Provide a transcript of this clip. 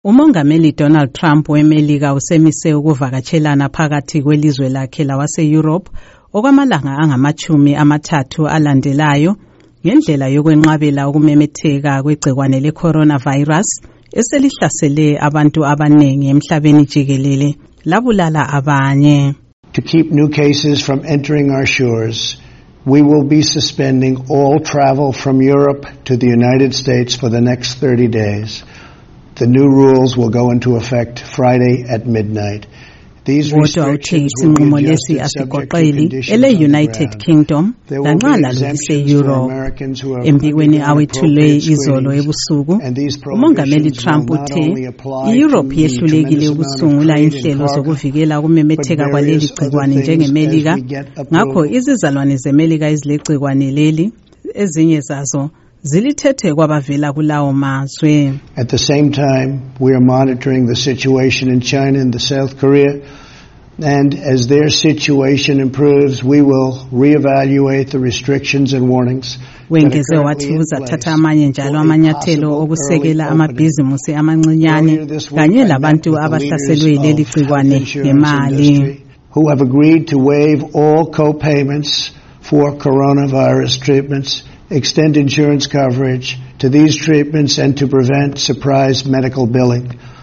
Umongameli Donald Trump weMelika usemise ukuvakatshelana phakathi kwelizwe lakhe lawase-Europe okwamalanga angama-30 alandelayo ngendlela yokwenqabela ukumemetheka kwegcikwane le-coronavirus eselihlasele abantu abanengi emhlabeni jikelele labulala abanye. To keep new cases from entering our shores, we will be suspending all travel from Europe to the United States for the next 30 days. The new rules will go into effect Friday at midnight. These restrictions will be adjusted subject to conditions on United Kingdom lanxa lalise Europe. Embikweni awethule izolo ebusuku, umongameli Trump uthe iEurope yehlulekile ukusungula inhlelo zokuvikela ukumemetheka kwaleli gcikwane njengeMelika, ngakho izizalwane zeMelika ezilegcikwane leli ezinye zazo zilithethe kwabavela kulawo mazwe. At the same time, we are monitoring the situation in China and South Korea, and as their situation improves, we will reevaluate the restrictions and warnings. Wengeze wathi uzathatha amanye njalo amanyathelo okusekela amabhizimusi amancinyane kanye labantu abahlaselwe leli gcikwane ngemali. Who have agreed to waive all co-payments for coronavirus treatments, extend insurance coverage to these treatments, and to prevent surprise medical billing.